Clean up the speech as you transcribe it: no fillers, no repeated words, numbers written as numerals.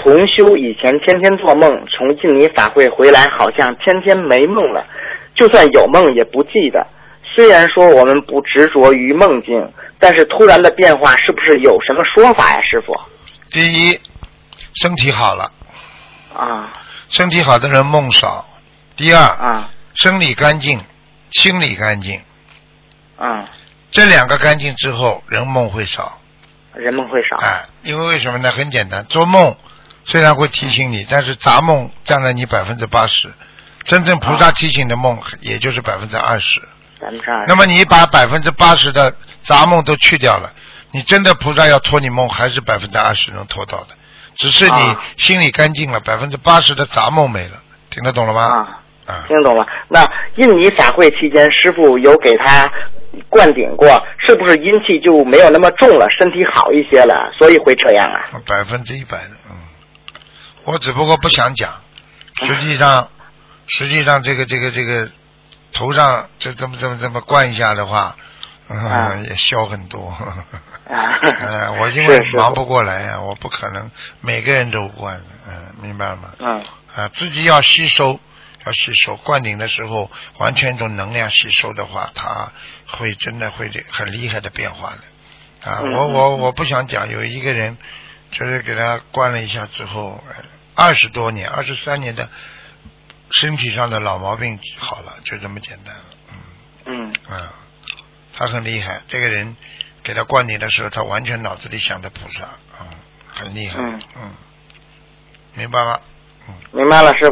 同修以前天天做梦，从印尼法会回来好像天天没梦了，就算有梦也不记得。虽然说我们不执着于梦境，但是突然的变化是不是有什么说法呀，师傅？ 第一，身体好了啊， 身体好的人梦少。第二啊， 生理干净，心理干净， 啊， 这两个干净之后，人梦会少。 人梦会少。 因为什么呢？很简单，做梦虽然会提醒你，但是杂梦占了你80%，真正菩萨提醒的梦也就是20%。那么你把80%的杂梦都去掉了，你真的菩萨要托你梦，还是20%能托到的，只是你心里干净了，80%的杂梦没了。听得懂了吗？听懂了。那印尼法会期间，师父有给他灌顶过，是不是阴气就没有那么重了，身体好一些了，所以会这样啊 ？100%的，我只不过不想讲，实际上这个头上这么灌一下的话，也消很多。我因为忙不过来我不可能每个人都灌，明白吗？自己要吸收，灌顶的时候完全用能量吸收的话，它会真的会很厉害的变化的。我不想讲，有一个人就是给他灌了一下之后，20多年23年的身体上的老毛病好了，就这么简单了。他很厉害，这个人给他灌顶的时候，他完全脑子里想的菩萨，很厉害。明白吗？ 明白了，师傅。